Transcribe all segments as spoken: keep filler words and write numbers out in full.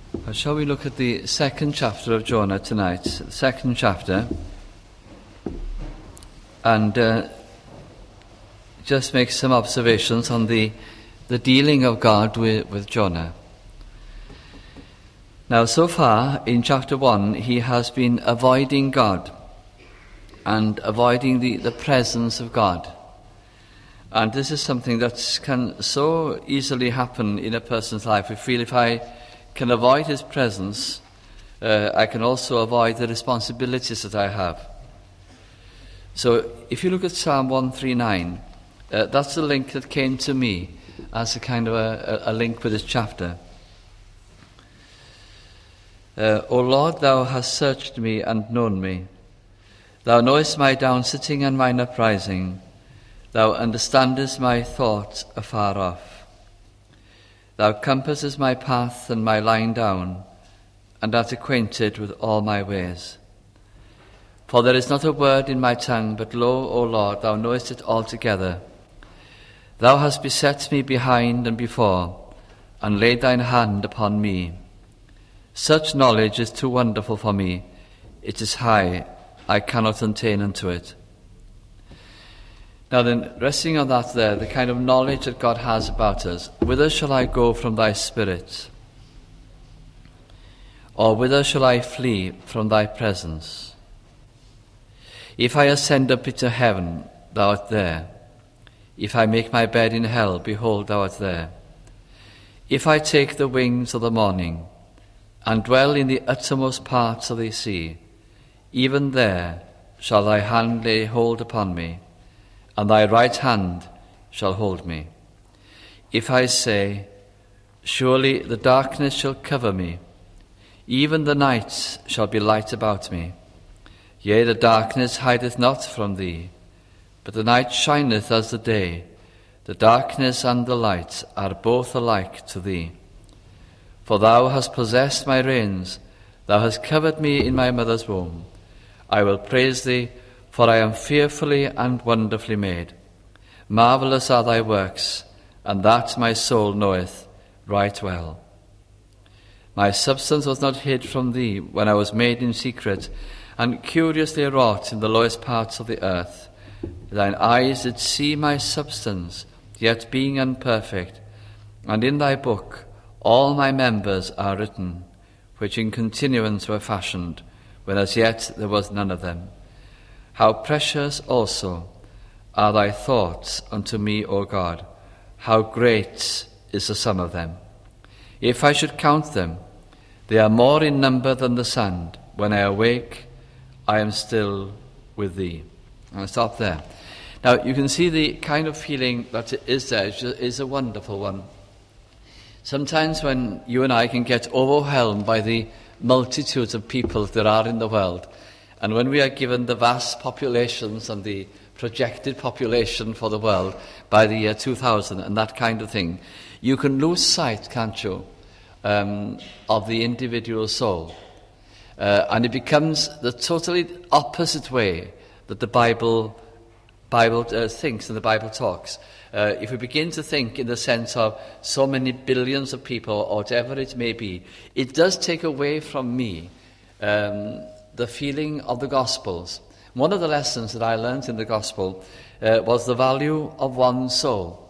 Well, shall we look at the second chapter of Jonah tonight? The second chapter. And uh, just make some observations on the, the dealing of God with, with Jonah. Now, so far in chapter one, he has been avoiding God and avoiding the, the presence of God. And this is something that can so easily happen in a person's life. We feel if I can avoid his presence, uh, I can also avoid the responsibilities that I have. So if you look at Psalm one thirty-nine, uh, that's the link that came to me as a kind of a, a link with this chapter. Uh, O Lord, thou hast searched me and known me. Thou knowest my down sitting and mine uprising. Thou understandest my thoughts afar off. Thou compassest my path and my lying down, and art acquainted with all my ways. For there is not a word in my tongue, but lo, O Lord, thou knowest it altogether. Thou hast beset me behind and before, and laid thine hand upon me. Such knowledge is too wonderful for me. It is high, I cannot attain unto it. Now then, resting on that there, the kind of knowledge that God has about us, whither shall I go from thy spirit? Or whither shall I flee from thy presence? If I ascend up into heaven, thou art there. If I make my bed in hell, behold, thou art there. If I take the wings of the morning, and dwell in the uttermost parts of the sea, even there shall thy hand lay hold upon me, and thy right hand shall hold me. If I say, surely the darkness shall cover me, even the night shall be light about me. Yea, the darkness hideth not from thee, but the night shineth as the day. The darkness and the light are both alike to thee. For thou hast possessed my reins, thou hast covered me in my mother's womb. I will praise thee, for I am fearfully and wonderfully made. Marvellous are thy works, and that my soul knoweth right well. My substance was not hid from thee when I was made in secret, and curiously wrought in the lowest parts of the earth. Thine eyes did see my substance, yet being imperfect, and in thy book all my members are written, which in continuance were fashioned, when as yet there was none of them. How precious also are thy thoughts unto me, O God! How great is the sum of them! If I should count them, they are more in number than the sand. When I awake, I am still with thee. I'll stop there. Now, you can see the kind of feeling that is there is a wonderful one. Sometimes when you and I can get overwhelmed by the multitudes of people there are in the world, and when we are given the vast populations and the projected population for the world by the year two thousand and that kind of thing, you can lose sight, can't you, um, of the individual soul. Uh, and it becomes the totally opposite way that the Bible Bible uh, thinks and the Bible talks. Uh, if we begin to think in the sense of so many billions of people or whatever it may be, it does take away from me um, the feeling of the Gospels. One of the lessons that I learned in the Gospel uh, was the value of one soul.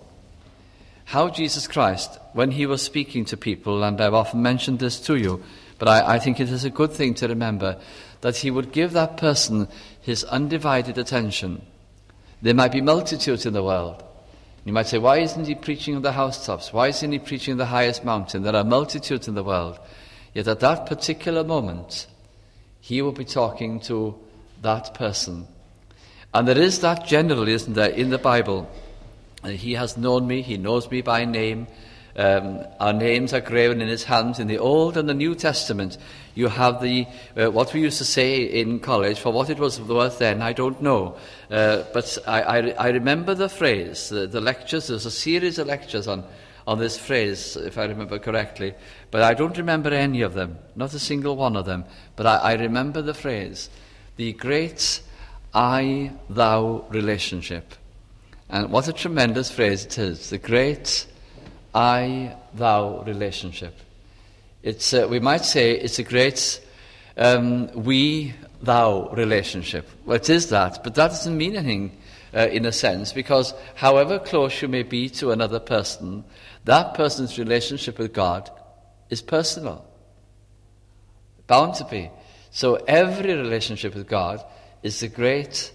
How Jesus Christ, when he was speaking to people, and I've often mentioned this to you, but I, I think it is a good thing to remember, that he would give that person his undivided attention. There might be multitudes in the world. You might say, why isn't he preaching on the housetops? Why isn't he preaching on the highest mountain? There are multitudes in the world. Yet at that particular moment, he will be talking to that person. And there is that generally, isn't there, in the Bible. He has known me, he knows me by name. Um, our names are graven in his hands. In the Old and the New Testament, you have the uh, what we used to say in college. For what it was worth then, I don't know. Uh, but I, I, I remember the phrase, the, the lectures. There's a series of lectures on, on this phrase, if I remember correctly. But I don't remember any of them, not a single one of them. But I, I remember the phrase, the great I-thou relationship. And what a tremendous phrase it is, the great I-thou relationship. It's uh, we might say it's a great um, we-thou relationship. Well, it is that, but that doesn't mean anything uh, in a sense, because however close you may be to another person, that person's relationship with God is personal. Bound to be. So every relationship with God is the great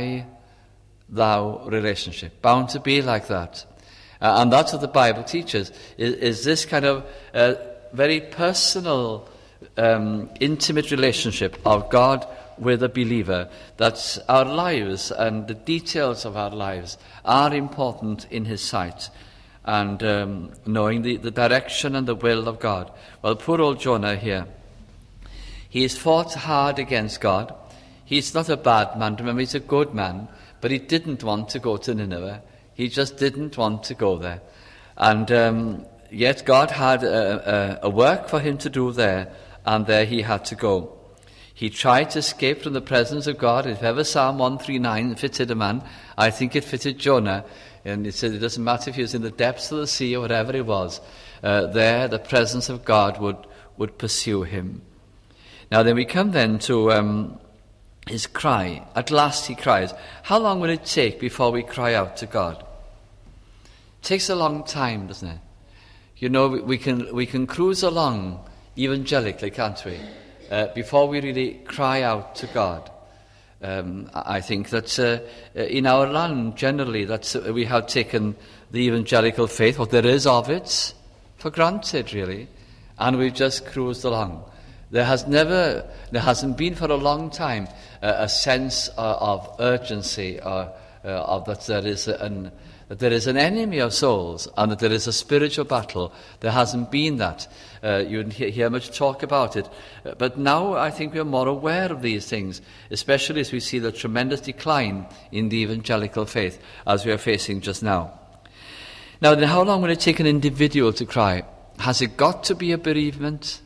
I-thou relationship. Bound to be like that. Uh, and that's what the Bible teaches, is, is this kind of uh, very personal, um, intimate relationship of God with a believer, that our lives and the details of our lives are important in his sight, and um, knowing the, the direction and the will of God. Well, poor old Jonah here, he has fought hard against God. He's not a bad man, remember, he's a good man, but he didn't want to go to Nineveh. He just didn't want to go there. And um, yet God had a, a, a work for him to do there, and there he had to go. He tried to escape from the presence of God. If ever Psalm one thirty-nine fitted a man, I think it fitted Jonah. And it said it doesn't matter if he was in the depths of the sea or whatever it was, uh, there the presence of God would, would pursue him. Now then we come then to um, his cry. At last he cries. How long will it take before we cry out to God? It takes a long time, doesn't it? You know, we, we can we can cruise along evangelically, can't we? Uh, before we really cry out to God. Um, I think that uh, in our land, generally, that uh, we have taken the evangelical faith, what there is of it, for granted, really, and we've just cruised along. There has never, there hasn't been for a long time uh, a sense uh, of urgency, or uh, of that there is an that there is an enemy of souls, and that there is a spiritual battle. There hasn't been that. Uh, you didn't hear, hear much talk about it. Uh, but now I think we are more aware of these things, especially as we see the tremendous decline in the evangelical faith, as we are facing just now. Now then, how long will it take an individual to cry? Has it got to be a bereavement?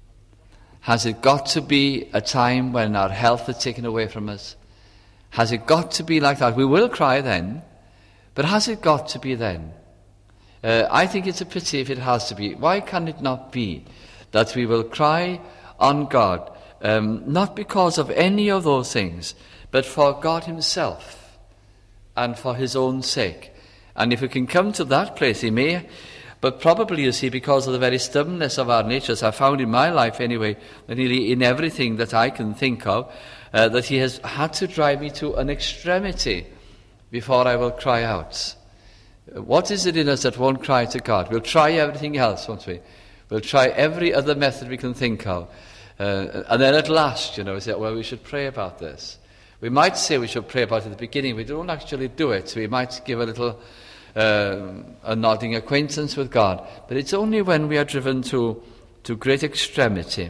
Has it got to be a time when our health is taken away from us? Has it got to be like that? We will cry then, but has it got to be then? Uh, I think it's a pity if it has to be. Why can it not be that we will cry on God, um, not because of any of those things, but for God himself and for his own sake? And if we can come to that place, he may, but probably, you see, because of the very stubbornness of our natures, I found in my life anyway, that nearly in everything that I can think of, uh, that he has had to drive me to an extremity before I will cry out. What is it in us that won't cry to God? We'll try everything else, won't we? We'll try every other method we can think of. Uh, and then at last, you know, we say, well, we should pray about this. We might say we should pray about it at the beginning. We don't actually do it. We might give a little uh, a nodding acquaintance with God. But it's only when we are driven to, to great extremity.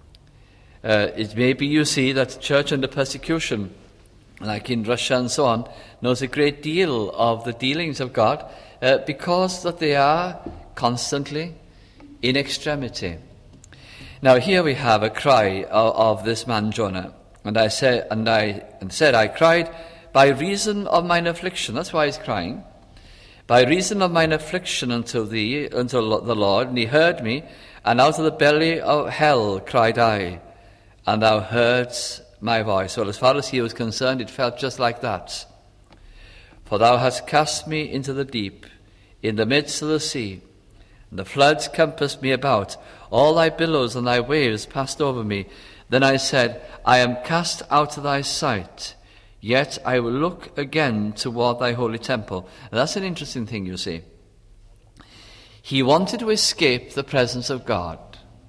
Uh, it may be, you see, that the church under persecution, like in Russia and so on, knows a great deal of the dealings of God uh, because that they are constantly in extremity. Now here we have a cry of, of this man Jonah, and I said, and I and said, I cried by reason of mine affliction. That's why he's crying. By reason of mine affliction unto thee, unto the Lord, and he heard me, and out of the belly of hell cried I, and thou heardst my voice. Well, as far as he was concerned, it felt just like that. For thou hast cast me into the deep, in the midst of the sea, and the floods compassed me about. All thy billows and thy waves passed over me. Then I said, I am cast out of thy sight, yet I will look again toward thy holy temple. And that's an interesting thing, you see. He wanted to escape the presence of God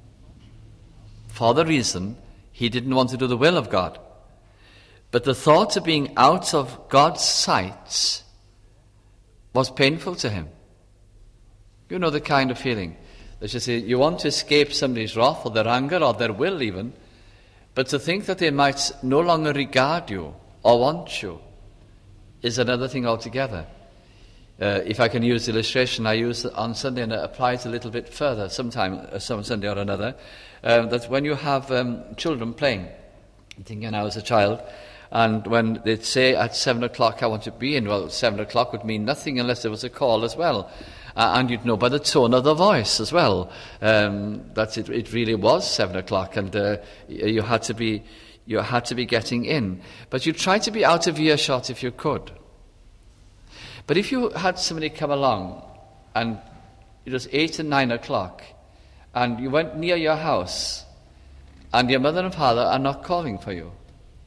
for the reason he didn't want to do the will of God. But the thought of being out of God's sight was painful to him. You know the kind of feeling that you say you want to escape somebody's wrath or their anger or their will even, but to think that they might no longer regard you or want you is another thing altogether. Uh, if I can use the illustration I used on Sunday, and it applies a little bit further sometime, uh, some Sunday or another, uh, that when you have um, children playing, I'm thinking I was a child, and when they'd say at seven o'clock I want to be in, well, seven o'clock would mean nothing unless there was a call as well. Uh, and you'd know by the tone of the voice as well um, that it, it really was seven o'clock, and uh, you had to be you had to be getting in. But you tried to be out of earshot if you could. But if you had somebody come along, and it was eight and nine o'clock, and you went near your house, and your mother and father are not calling for you,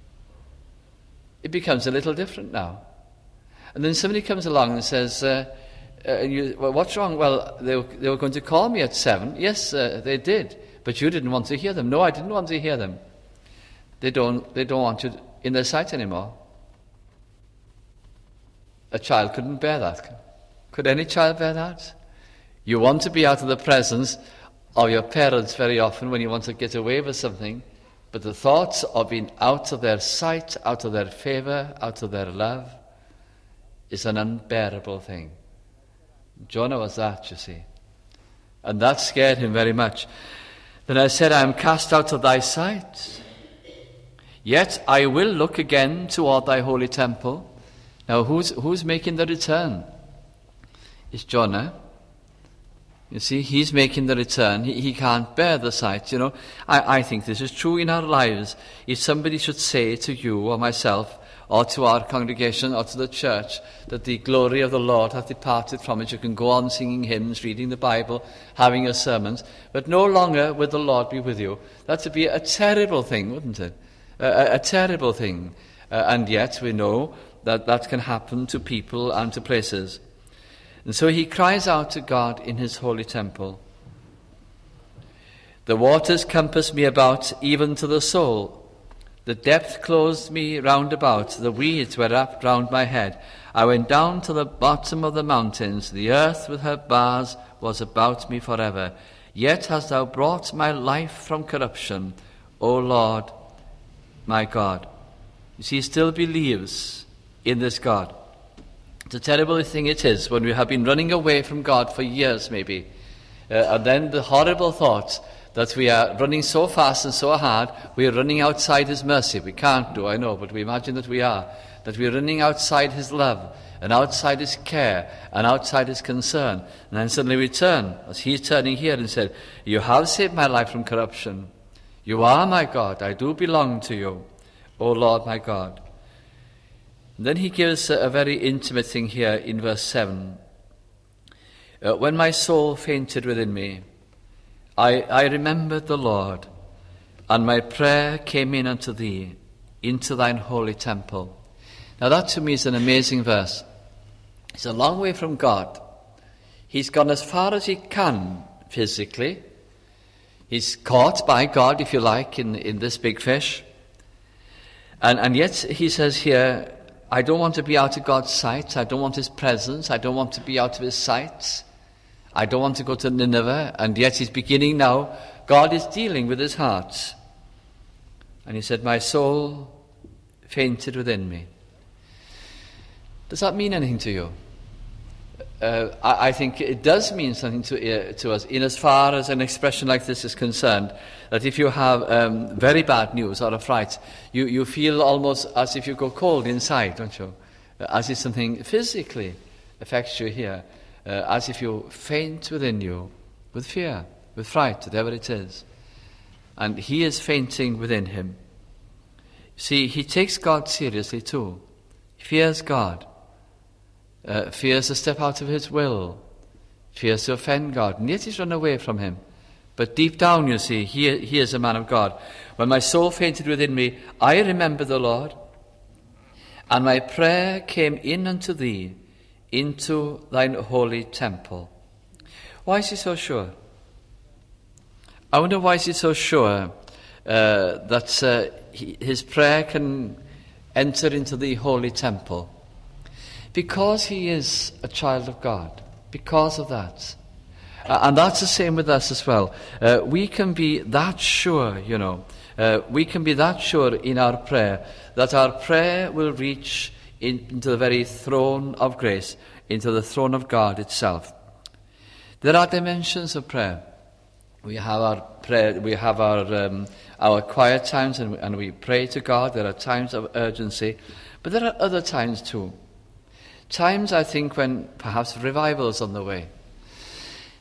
it becomes a little different now. And then somebody comes along and says, uh, uh, you, well, what's wrong? Well, they were, they were going to call me at seven. Yes, uh, they did, but you didn't want to hear them. No, I didn't want to hear them. They don't, they don't want you in their sight anymore. A child couldn't bear that. Could any child bear that? You want to be out of the presence of your parents very often when you want to get away with something, but the thoughts of being out of their sight, out of their favour, out of their love is an unbearable thing. Jonah was that, you see. And that scared him very much. Then I said, I am cast out of thy sight. Yet I will look again toward thy holy temple. Now, who's, who's making the return? It's Jonah. You see, he's making the return. He, he can't bear the sight, you know. I, I think this is true in our lives. If somebody should say to you or myself, or to our congregation, or to the church, that the glory of the Lord hath departed from it, you can go on singing hymns, reading the Bible, having your sermons, but no longer will the Lord be with you. That would be a terrible thing, wouldn't it? A, a, a terrible thing. Uh, and yet we know that that can happen to people and to places. And so he cries out to God in his holy temple. The waters compassed me about, even to the soul. The depth closed me round about. The weeds were wrapped round my head. I went down to the bottom of the mountains. The earth with her bars was about me forever. Yet hast thou brought my life from corruption, O Lord, my God. You see, he still believes in this God. It's a terrible thing it is when we have been running away from God for years maybe. Uh, and then the horrible thought that we are running so fast and so hard, we are running outside his mercy. We can't do, I know, but we imagine that we are. That we are running outside his love, and outside his care, and outside his concern. And then suddenly we turn, as he's turning here, and said, you have saved my life from corruption. You are my God. I do belong to you, O Lord my God. And then he gives a, a very intimate thing here in verse seven. Uh, when my soul fainted within me, I, I remembered the Lord, and my prayer came in unto thee, into thine holy temple. Now that to me is an amazing verse. He's a long way from God. He's gone as far as he can physically. He's caught by God, if you like, in, in this big fish. And, and yet he says here, I don't want to be out of God's sight. I don't want his presence. I don't want to be out of his sight. I don't want to go to Nineveh, and yet he's beginning now. God is dealing with his heart. And he said, my soul fainted within me. Does that mean anything to you? Uh, I, I think it does mean something to, uh, to us, in as far as an expression like this is concerned, that if you have um, very bad news or a fright, you, you feel almost as if you go cold inside, don't you? As if something physically affects you here. Uh, as if you faint within you with fear, with fright, whatever it is. And he is fainting within him. See, he takes God seriously too. He fears God. Uh, fears to step out of his will. Fears to offend God. And yet he's run away from him. But deep down, you see, he, he is a man of God. When my soul fainted within me, I remembered the Lord, and my prayer came in unto thee, into thine holy temple. Why is he so sure? I wonder why is he so sure uh, that uh, he, his prayer can enter into the holy temple? Because he is a child of God. Because of that. Uh, and that's the same with us as well. Uh, we can be that sure, you know, uh, we can be that sure in our prayer that our prayer will reach into the very throne of grace, into the throne of God itself. There are dimensions of prayer. We have our prayer, we have our um, our quiet times, and we, and we pray to God. There are times of urgency, but there are other times too. Times, I think, when perhaps revival is on the way.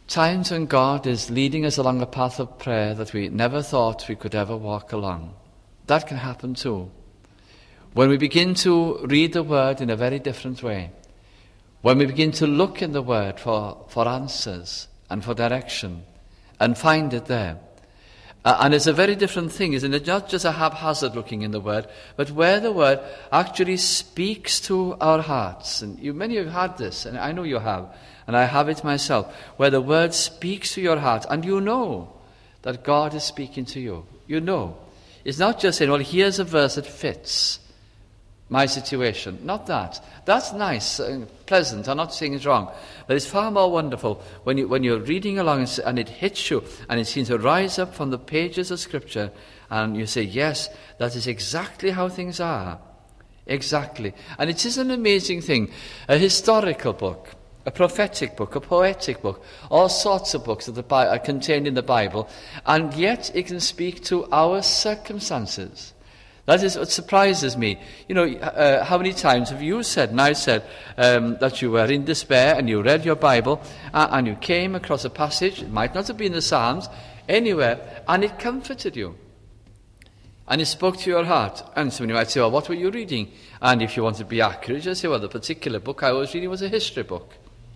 times when God is leading us along a path of prayer that we never thought we could ever walk along. That can happen too. When we begin to read the Word in a very different way, when we begin to look in the Word for, for answers and for direction and find it there. Uh, and it's a very different thing, isn't it? Not just a haphazard looking in the Word, but where the Word actually speaks to our hearts. And you, many of you have had this, and I know you have, and I have it myself, where the Word speaks to your heart, and you know that God is speaking to you. You know. It's not just saying, well, here's a verse that fits my situation. Not that. That's nice and pleasant. I'm not saying it's wrong. But it's far more wonderful when, you, when you're reading along and, and it hits you and it seems to rise up from the pages of Scripture and you say, yes, that is exactly how things are. Exactly. And it is an amazing thing. A historical book, a prophetic book, a poetic book, all sorts of books that are contained in the Bible, and yet it can speak to our circumstances. That is what surprises me. You know, uh, how many times have you said, and I said, um, that you were in despair and you read your Bible uh, and you came across a passage, it might not have been the Psalms, anywhere, and it comforted you. And it spoke to your heart. And so you might say, well, what were you reading? And if you want to be accurate, you say, well, the particular book I was reading was a history book.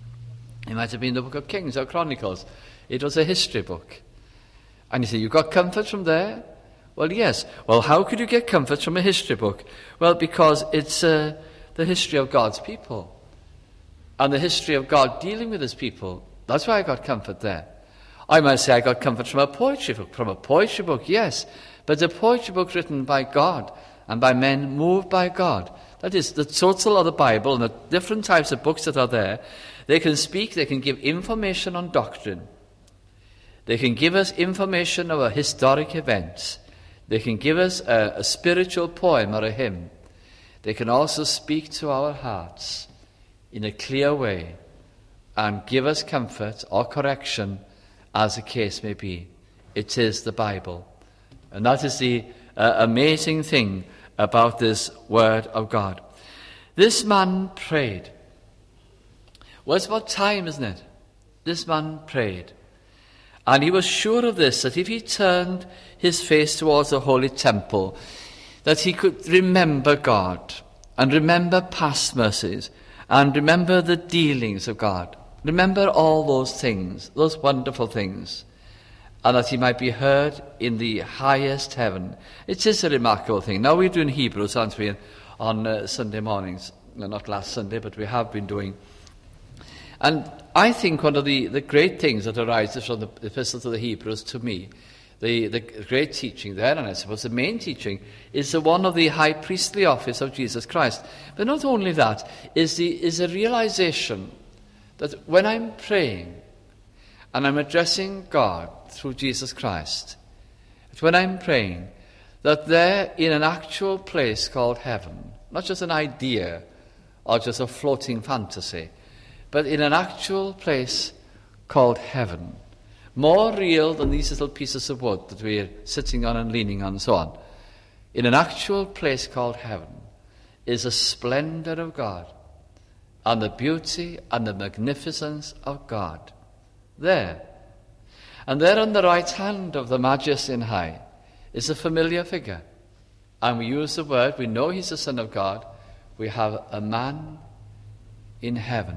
It might have been the book of Kings or Chronicles. It was a history book. And you say, you got comfort from there? Well, yes. Well, how could you get comfort from a history book? Well, because it's uh, the history of God's people and the history of God dealing with his people. That's why I got comfort there. I might say I got comfort from a poetry book. From a poetry book, yes. But a poetry book written by God and by men moved by God. That is, the total of the Bible and the different types of books that are there. They can speak, they can give information on doctrine. They can give us information of a historic event. They can give us a, a spiritual poem or a hymn. They can also speak to our hearts in a clear way and give us comfort or correction as the case may be. It is the Bible. And that is the uh, amazing thing about this Word of God. This man prayed. Well, it's about time, isn't it? This man prayed. And he was sure of this, that if he turned his face towards the holy temple, that he could remember God and remember past mercies and remember the dealings of God. Remember all those things, those wonderful things, and that he might be heard in the highest heaven. It is a remarkable thing. Now we're doing Hebrews, aren't we, on uh, Sunday mornings. No, not last Sunday, but we have been doing. And I think one of the, the great things that arises from the Epistle to the Hebrews, to me, the, the great teaching there, and I suppose the main teaching, is the one of the high priestly office of Jesus Christ. But not only that, is the is a realization that when I'm praying and I'm addressing God through Jesus Christ, that when I'm praying, that there in an actual place called heaven, not just an idea or just a floating fantasy, but in an actual place called heaven, more real than these little pieces of wood that we're sitting on and leaning on and so on, in an actual place called heaven is the splendor of God and the beauty and the magnificence of God. There. And there on the right hand of the Majesty in high is a familiar figure. And we use the word, we know he's the Son of God. We have a man in heaven.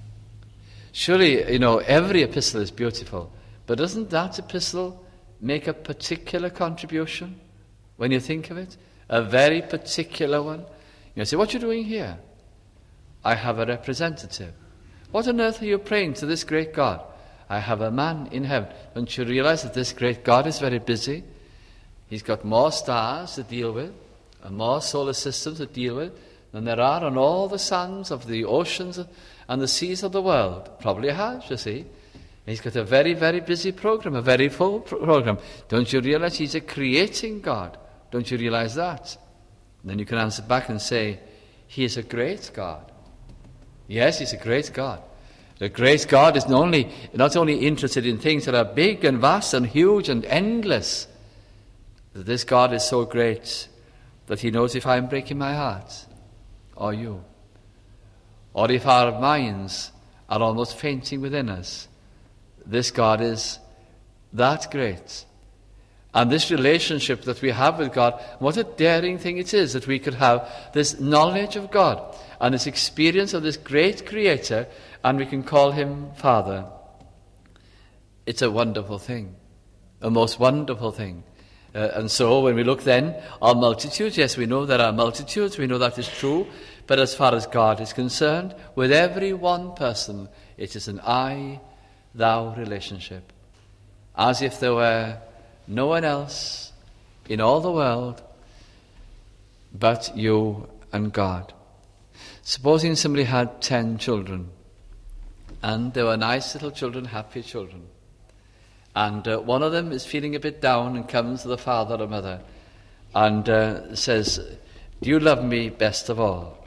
Surely, you know, every epistle is beautiful, but doesn't that epistle make a particular contribution when you think of it? A very particular one. You say, what are you doing here? I have a representative. What on earth are you praying to this great God? I have a man in heaven. Don't you realize that this great God is very busy? He's got more stars to deal with and more solar systems to deal with than there are on all the sands of the oceans and the seas of the world. Probably has, you see. He's got a very, very busy program, a very full program. Don't you realize he's a creating God? Don't you realize that? And then you can answer back and say, he is a great God. Yes, he's a great God. The great God is not only, not only interested in things that are big and vast and huge and endless, but this God is so great that he knows if I'm breaking my heart, or you, or if our minds are almost fainting within us, this God is that great. And this relationship that we have with God, what a daring thing it is that we could have this knowledge of God and this experience of this great Creator, and we can call him Father. It's a wonderful thing, a most wonderful thing. Uh, and so when we look then on multitudes, yes, we know there are multitudes, we know that is true, but as far as God is concerned, with every one person, it is an I-thou relationship, as if there were no one else in all the world but you and God. Supposing somebody had ten children, and they were nice little children, happy children, and uh, one of them is feeling a bit down and comes to the father or mother and uh, says, "Do you love me best of all?"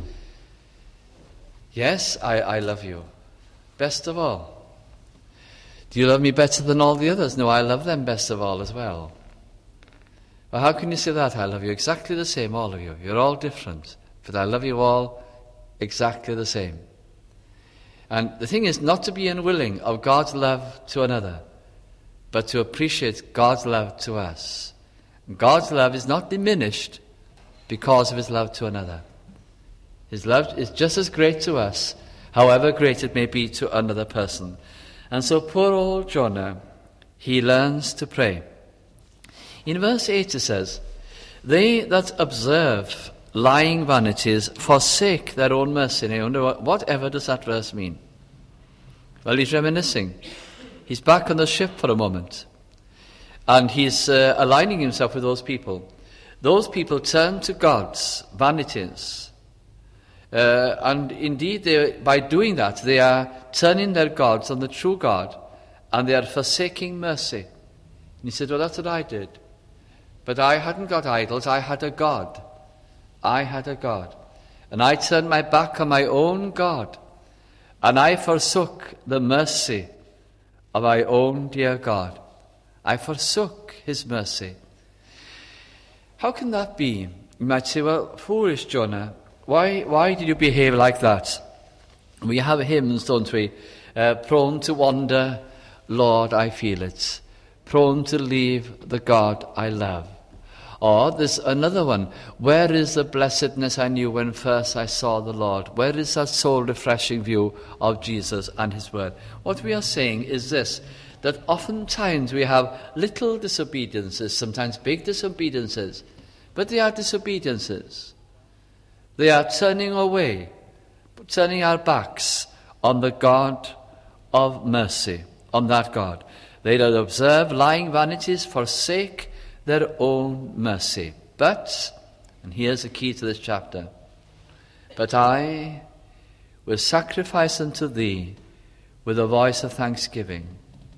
"Yes, I, I love you best of all." "Do you love me better than all the others?" "No, I love them best of all as well." "Well, how can you say that? I love you exactly the same, all of you. You're all different, but I love you all exactly the same." And the thing is not to be unwilling of God's love to another, but to appreciate God's love to us. God's love is not diminished because of his love to another. His love is just as great to us, however great it may be to another person. And so poor old Jonah, he learns to pray. In verse eight it says, "They that observe lying vanities forsake their own mercy." Now you wonder, whatever does that verse mean? Well, he's reminiscing. He's back on the ship for a moment, and he's uh, aligning himself with those people. Those people turn to God's vanities. Uh, and indeed, they, by doing that, they are turning their gods on the true God, and they are forsaking mercy. And he said, "Well, that's what I did. But I hadn't got idols, I had a God. I had a God. And I turned my back on my own God, and I forsook the mercy of my own dear God." I forsook his mercy. How can that be? You might say, "Well, foolish Jonah, why why did you behave like that?" We have hymns, don't we? Uh, prone to wander, Lord, I feel it. Prone to leave the God I love. Or there's another one. Where is the blessedness I knew when first I saw the Lord? Where is that soul-refreshing view of Jesus and his word? What we are saying is this, that oftentimes we have little disobediences, sometimes big disobediences, but they are disobediences. They are turning away, turning our backs on the God of mercy, on that God. They that observe lying vanities forsake their own mercy. But, and here's the key to this chapter, "But I will sacrifice unto thee with a voice of thanksgiving.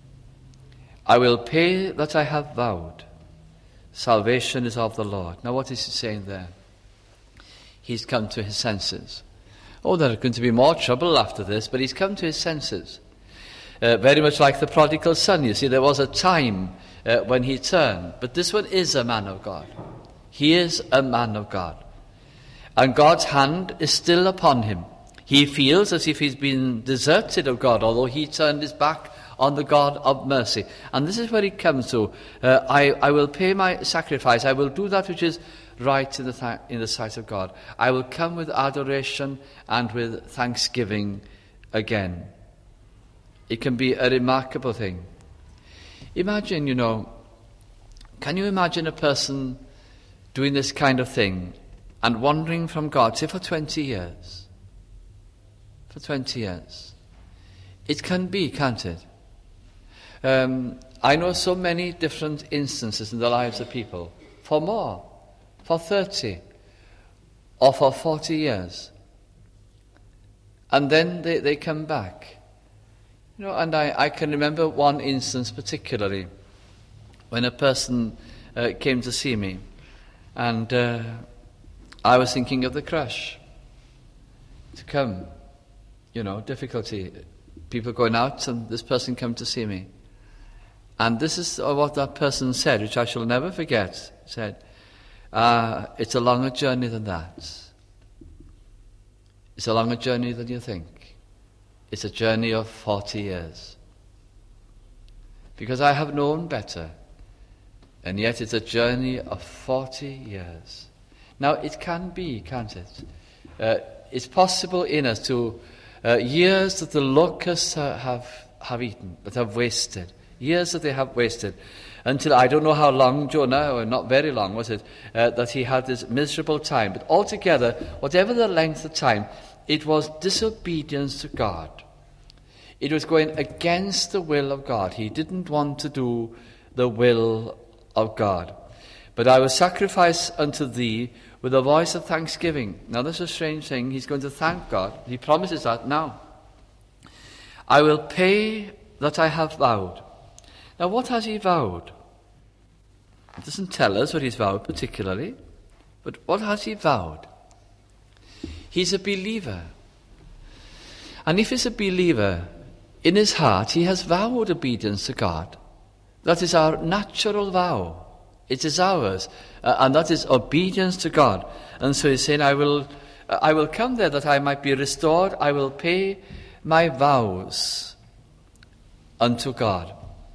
I will pay that I have vowed. Salvation is of the Lord." Now what is he saying there? He's come to his senses. Oh, there's going to be more trouble after this, but he's come to his senses. Uh, very much like the prodigal son, you see, there was a time uh, when he turned. But this one is a man of God. He is a man of God. And God's hand is still upon him. He feels as if he's been deserted of God, although he turned his back on the God of mercy. And this is where he comes to. Uh, I, I will pay my sacrifice. I will do that which is right in the, th- in the sight of God. I will come with adoration and with thanksgiving again. It can be a remarkable thing. Imagine, you know, can you imagine a person doing this kind of thing and wandering from God, say for twenty years? For twenty years. It can be, can't it? Um, I know so many different instances in the lives of people, for more, for thirty, or for forty years. And then they, they come back. You know, and I, I can remember one instance particularly when a person uh, came to see me, and uh, I was thinking of the crush to come. You know, difficulty. People going out, and this person came to see me. And this is what that person said, which I shall never forget. Said, uh, it's a longer journey than that. It's a longer journey than you think. It's a journey of forty years. because I have known better. And yet it's a journey of forty years. Now, it can be, can't it? Uh, it's possible in us to, uh, years that the locusts uh, have, have eaten, that have wasted, years that they have wasted, until I don't know how long, Jonah, or not very long, was it, uh, that he had this miserable time. But altogether, whatever the length of time, it was disobedience to God. It was going against the will of God. He didn't want to do the will of God. But I will sacrifice unto thee with a voice of thanksgiving. Now, this is a strange thing. He's going to thank God. He promises that now. I will pay that I have vowed. Now, what has he vowed? It doesn't tell us what he's vowed particularly, but what has he vowed? He's a believer. And if he's a believer, in his heart he has vowed obedience to God. That is our natural vow. It is ours, uh, and that is obedience to God. And so he's saying, I will, uh, I will come there that I might be restored. I will pay my vows unto God.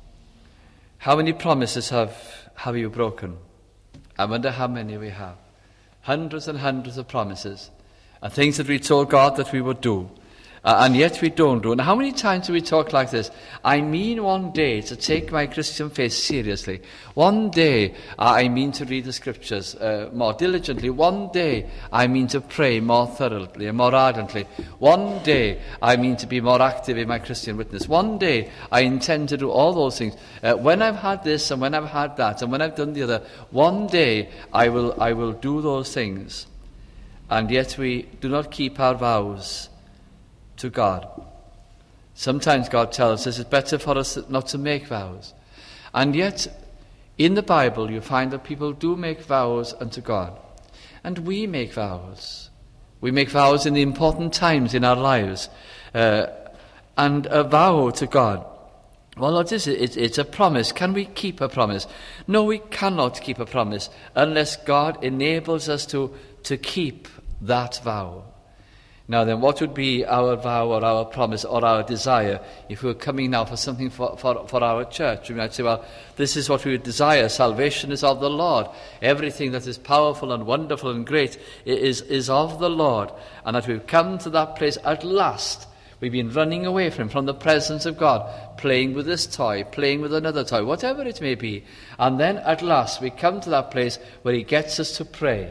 How many promises have, have you broken? I wonder how many we have. Hundreds and hundreds of promises. And things that we told God that we would do. Uh, and yet we don't do. And how many times do we talk like this? I mean one day to take my Christian faith seriously. One day uh, I mean to read the scriptures uh, more diligently. One day I mean to pray more thoroughly and more ardently. One day I mean to be more active in my Christian witness. One day I intend to do all those things. Uh, when I've had this and when I've had that and when I've done the other, one day I will, I will do those things. And yet we do not keep our vows to God. Sometimes God tells us it's better for us not to make vows. And yet, in the Bible, you find that people do make vows unto God. And we make vows. We make vows in the important times in our lives. Uh, and a vow to God. Well, what is it? It's, it's a promise. Can we keep a promise? No, we cannot keep a promise unless God enables us to, to keep that vow. Now then, what would be our vow or our promise or our desire if we were coming now for something for, for, for our church? We might say, well, this is what we would desire. Salvation is of the Lord. Everything that is powerful and wonderful and great is, is of the Lord. And that we've come to that place at last. We've been running away from, from the presence of God, playing with this toy, playing with another toy, whatever it may be. And then at last we come to that place where he gets us to pray.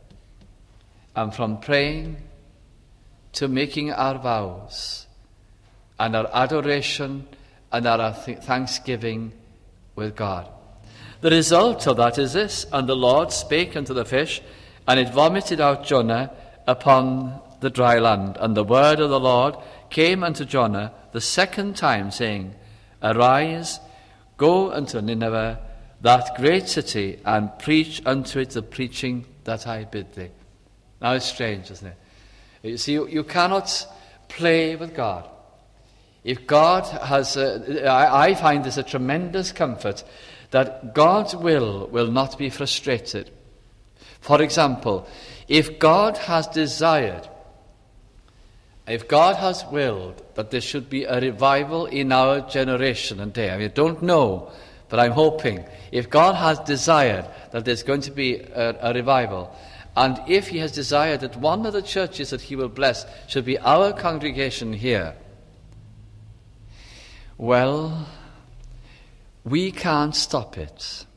And from praying to making our vows and our adoration and our th- thanksgiving with God. The result of that is this: and the Lord spake unto the fish, and it vomited out Jonah upon the dry land. And the word of the Lord came unto Jonah the second time, saying, Arise, go unto Nineveh, that great city, and preach unto it the preaching that I bid thee. Now it's strange, isn't it? You see, you, you cannot play with God. If God has, uh, I, I find this a tremendous comfort, that God's will will not be frustrated. For example, if God has desired, if God has willed that there should be a revival in our generation and day, I mean, I don't know, but I'm hoping, if God has desired that there's going to be a, a revival, and if he has desired that one of the churches that he will bless should be our congregation here, well, we can't stop it.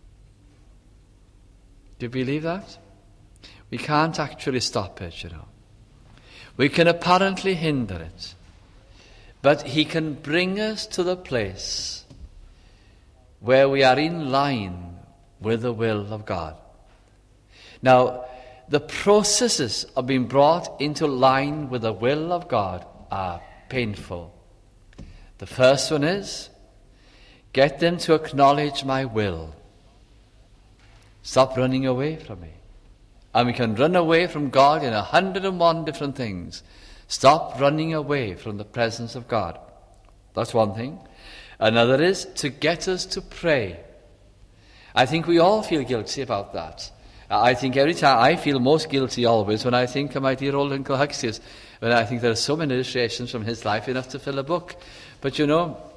Do you believe that? We can't actually stop it, you know. We can apparently hinder it. But he can bring us to the place where we are in line with the will of God. Now, the processes of being brought into line with the will of God are painful. The first one is, get them to acknowledge my will. Stop running away from me. And we can run away from God in a hundred and one different things. Stop running away from the presence of God. That's one thing. Another is to get us to pray. I think we all feel guilty about that. I think every time, I feel most guilty always when I think of my dear old Uncle Huxius, when I think there are so many illustrations from his life enough to fill a book. But you know,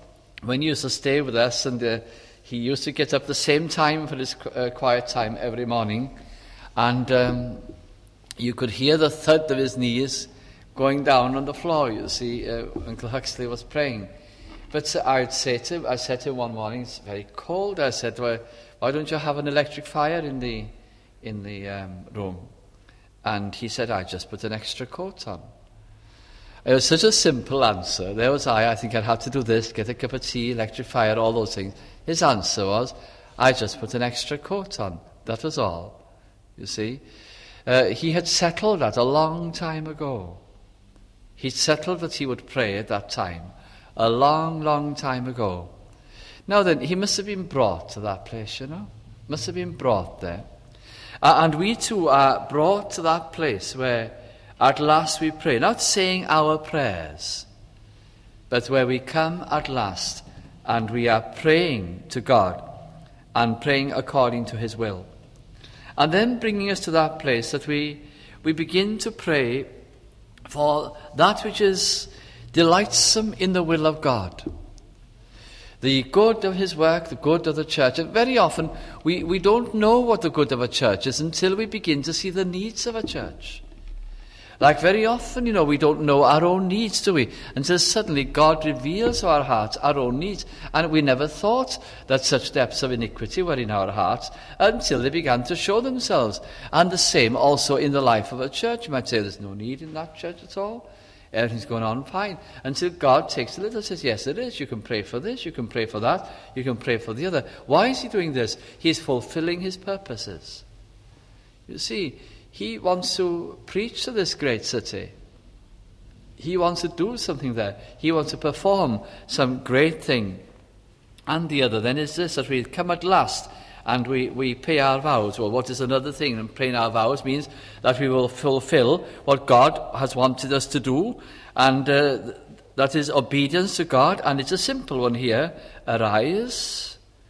when he used to stay with us, and uh, he used to get up the same time for his uh, quiet time every morning, and um, you could hear the thud of his knees going down on the floor. You see, uh, Uncle Huxley was praying. But uh, I'd say to him, I said to him one morning, it's very cold. I said, well, why don't you have an electric fire in the in the um, room? And he said, I just put an extra coat on. It was such a simple answer. There was I, I think I'd have to do this, get a cup of tea, electric fire, all those things. His answer was, I just put an extra coat on. That was all, you see. Uh, he had settled that a long time ago. He settled that he would pray at that time, a long, long time ago. Now then, he must have been brought to that place, you know. Must have been brought there. Uh, and we too are brought to that place where at last we pray, not saying our prayers, but where we come at last and we are praying to God and praying according to his will. And then bringing us to that place that we, we begin to pray for that which is delightsome in the will of God. The good of his work, the good of the church. And very often we, we don't know what the good of a church is until we begin to see the needs of a church. Like very often, you know, we don't know our own needs, do we? Until suddenly God reveals to our hearts our own needs. And we never thought that such depths of iniquity were in our hearts until they began to show themselves. And the same also in the life of a church. You might say there's no need in that church at all. Everything's going on fine. Until God takes a little and says, yes, it is. You can pray for this, you can pray for that, you can pray for the other. Why is he doing this? He's fulfilling his purposes. You see, he wants to preach to this great city. He wants to do something there. He wants to perform some great thing. And the other then is this, that we come at last and we, we pay our vows. Well, what is another thing? And praying our vows means that we will fulfill what God has wanted us to do. And uh, that is obedience to God. And it's a simple one here. Arise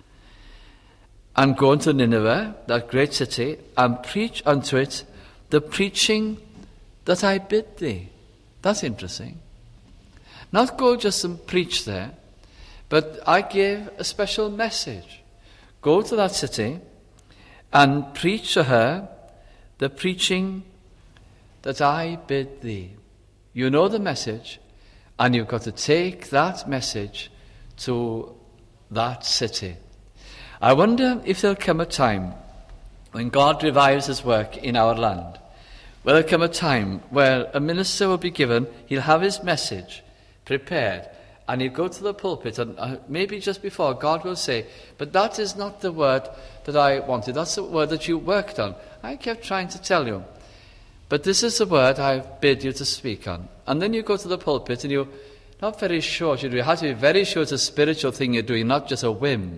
and go into Nineveh, that great city, and preach unto it the preaching that I bid thee. That's interesting. Not go just and preach there, but I gave a special message. Go to that city and preach to her the preaching that I bid thee. You know the message, and you've got to take that message to that city. I wonder if there'll come a time when God revives his work in our land. Will there come a time where a minister will be given, he'll have his message prepared, and he'll go to the pulpit, and uh, maybe just before, God will say, but that is not the word that I wanted. That's the word that you worked on. I kept trying to tell you. But this is the word I bid you to speak on. And then you go to the pulpit, and you're not very sure. You have to be very sure it's a spiritual thing you're doing, not just a whim.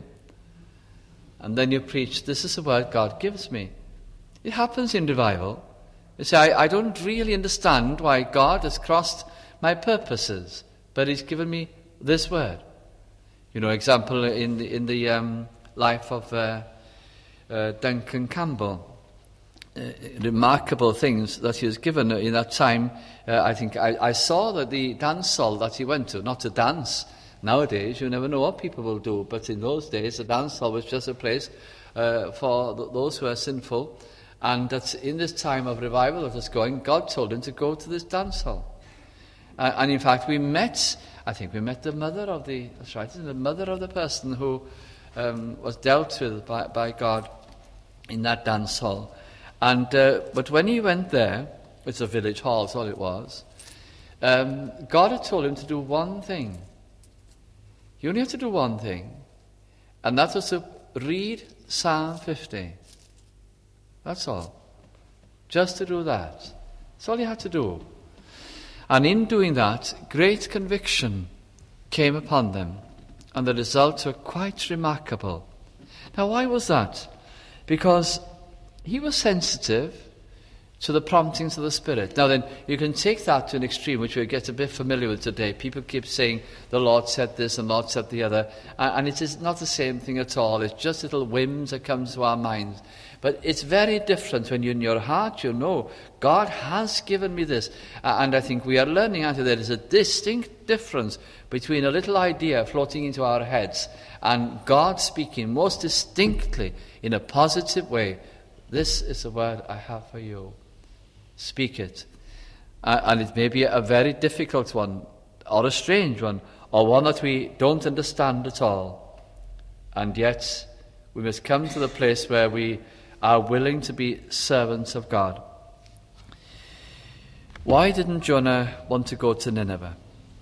And then you preach, this is the word God gives me. It happens in revival. You say, I, I don't really understand why God has crossed my purposes, but he's given me this word. You know, example in the, in the um, life of uh, uh, Duncan Campbell. Uh, remarkable things that he was given in that time. Uh, I think I, I saw that the dance hall that he went to, not to dance. Nowadays, you never know what people will do, but in those days, the dance hall was just a place uh, for th- those who are sinful. And that in this time of revival that was going, God told him to go to this dance hall. Uh, and in fact, we met, I think we met the mother of the, that's right, the mother of the person who um, was dealt with by, by God in that dance hall. And uh, but when he went there, it's a village hall, that's all it was, um, God had told him to do one thing. You only have to do one thing, and that was to read Psalm fifty. That's all. Just to do that. That's all you had to do. And in doing that, great conviction came upon them, and the results were quite remarkable. Now, why was that? Because he was sensitive to the promptings of the Spirit. Now then, you can take that to an extreme, which we get a bit familiar with today. People keep saying, the Lord said this and the Lord said the other. And it is not the same thing at all. It's just little whims that come to our minds. But it's very different when you in your heart, you know, God has given me this. And I think we are learning out of there is a distinct difference between a little idea floating into our heads and God speaking most distinctly in a positive way. This is the word I have for you. Speak it. Uh, and it may be a very difficult one, or a strange one, or one that we don't understand at all. And yet, we must come to the place where we are willing to be servants of God. Why didn't Jonah want to go to Nineveh?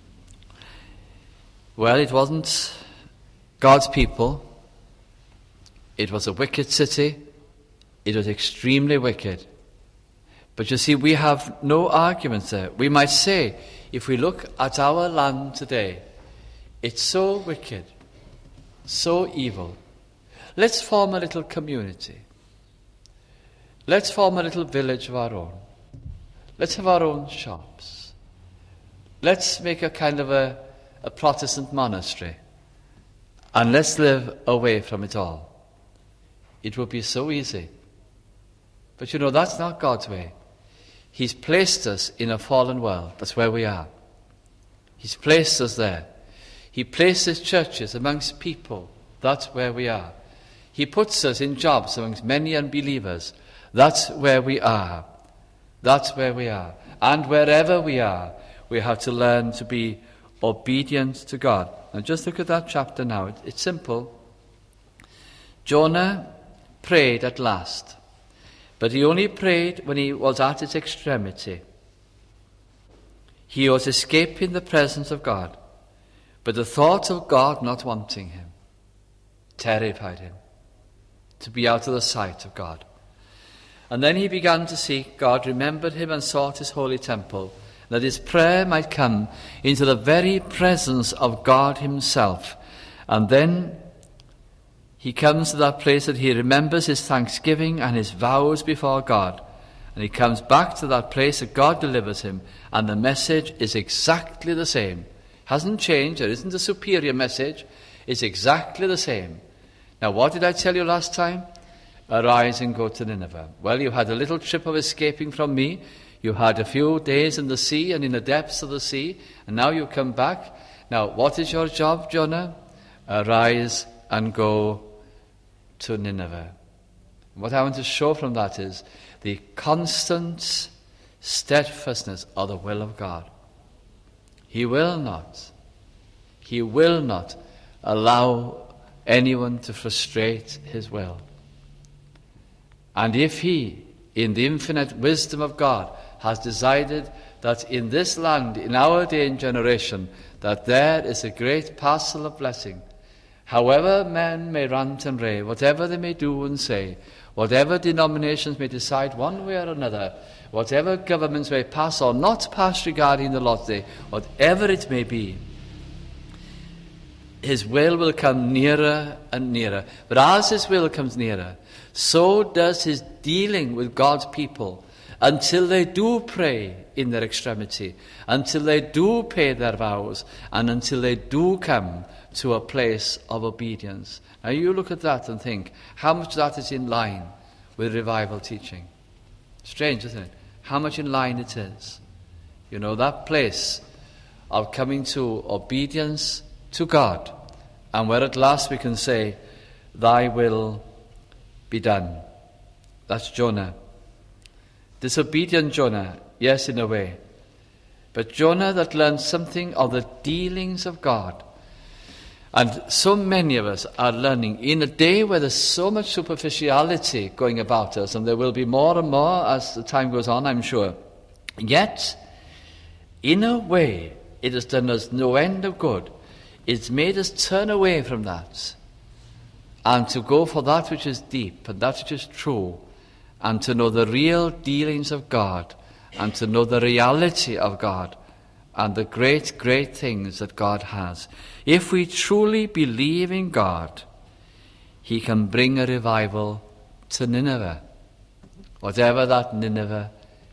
Well, it wasn't God's people. It was a wicked city. It was extremely wicked. But you see, we have no arguments there. We might say, if we look at our land today, it's so wicked, so evil. Let's form a little community. Let's form a little village of our own. Let's have our own shops. Let's make a kind of a, a Protestant monastery. And let's live away from it all. It would be so easy. But you know, that's not God's way. He's placed us in a fallen world. That's where we are. He's placed us there. He places churches amongst people. That's where we are. He puts us in jobs amongst many unbelievers. That's where we are. That's where we are. And wherever we are, we have to learn to be obedient to God. Now just look at that chapter now. It's simple. Jonah prayed at last. But he only prayed when he was at his extremity. He was escaping the presence of God. But the thought of God not wanting him terrified him to be out of the sight of God. And then he began to seek God, remembered him and sought his holy temple, that his prayer might come into the very presence of God himself. And then he comes to that place that he remembers his thanksgiving and his vows before God. And he comes back to that place that God delivers him. And the message is exactly the same. Hasn't changed. There isn't a superior message. It's exactly the same. Now, what did I tell you last time? Arise and go to Nineveh. Well, you had a little trip of escaping from me. You had a few days in the sea and in the depths of the sea. And now you come back. Now, what is your job, Jonah? Arise and go to Nineveh. What I want to show from that is the constant steadfastness of the will of God. He will not, he will not allow anyone to frustrate his will. And if he, in the infinite wisdom of God, has decided that in this land, in our day and generation, that there is a great parcel of blessing, however men may rant and rave, whatever they may do and say, whatever denominations may decide one way or another, whatever governments may pass or not pass regarding the Lord's Day, whatever it may be, his will will come nearer and nearer. But as his will comes nearer, so does his dealing with God's people until they do pray in their extremity, until they do pay their vows, and until they do come to a place of obedience. Now you look at that and think, how much that is in line with revival teaching. Strange, isn't it? How much in line it is. You know, that place of coming to obedience to God, and where at last we can say, thy will be done. That's Jonah. Disobedient Jonah, yes, in a way. But Jonah that learned something of the dealings of God. And so many of us are learning in a day where there's so much superficiality going about us, and there will be more and more as the time goes on, I'm sure. Yet, in a way, it has done us no end of good. It's made us turn away from that and to go for that which is deep and that which is true, and to know the real dealings of God, and to know the reality of God, and the great, great things that God has. If we truly believe in God, he can bring a revival to Nineveh, whatever that Nineveh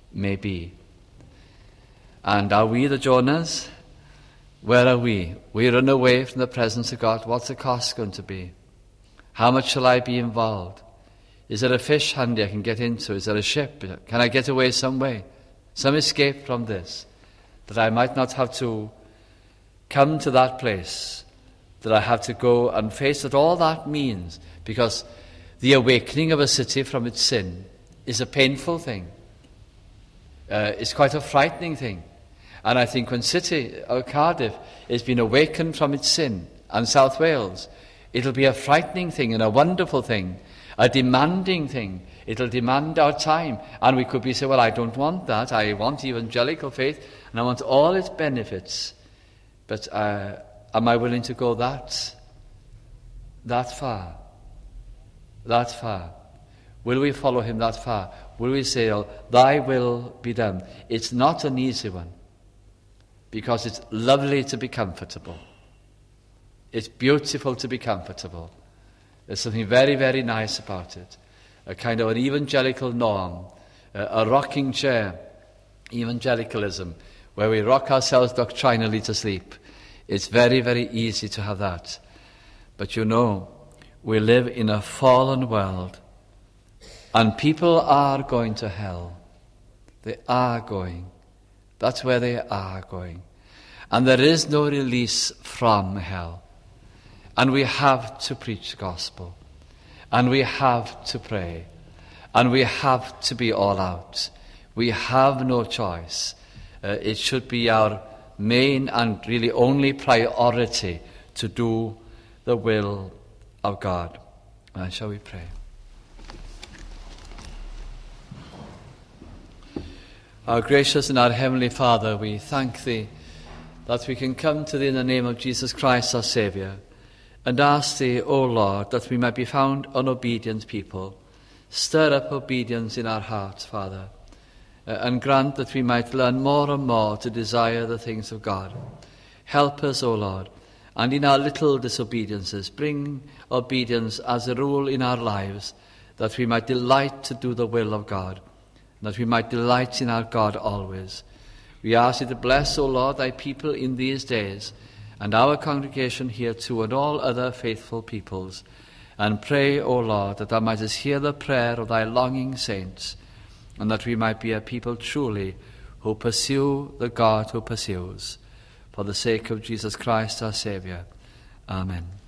may be. And are we the Jonahs? Where are we? We run away from the presence of God. What's the cost going to be? How much shall I be involved? Is there a fish handy I can get into? Is there a ship? Can I get away some way? Some escape from this, that I might not have to come to that place, that I have to go and face what all that means, because the awakening of a city from its sin is a painful thing. Uh, it's quite a frightening thing. And I think when City, or Cardiff, is being awakened from its sin, and South Wales, it'll be a frightening thing and a wonderful thing, a demanding thing. It'll demand our time. And we could be saying, well, I don't want that. I want evangelical faith, and I want all its benefits. But uh, am I willing to go that, that far? That far? Will we follow him that far? Will we say, oh, thy will be done? It's not an easy one, because it's lovely to be comfortable. It's beautiful to be comfortable. There's something very, very nice about it. A kind of an evangelical norm, a, a rocking chair, evangelicalism, where we rock ourselves doctrinally to sleep. It's very, very easy to have that. But you know, we live in a fallen world, and people are going to hell. They are going. That's where they are going. And there is no release from hell. And we have to preach the gospel. And we have to pray. And we have to be all out. We have no choice. Uh, it should be our main and really only priority to do the will of God. And shall we pray? Our gracious and our heavenly Father, we thank Thee that we can come to Thee in the name of Jesus Christ, our Saviour, and ask Thee, O Lord, that we might be found an obedient people. Stir up obedience in our hearts, Father, uh, and grant that we might learn more and more to desire the things of God. Help us, O Lord, and in our little disobediences, bring obedience as a rule in our lives, that we might delight to do the will of God, that we might delight in our God always. We ask Thee to bless, O Lord, Thy people in these days, and our congregation here too, and all other faithful peoples. And pray, O Lord, that Thou mightest hear the prayer of Thy longing saints, and that we might be a people truly who pursue the God who pursues. For the sake of Jesus Christ our Saviour. Amen.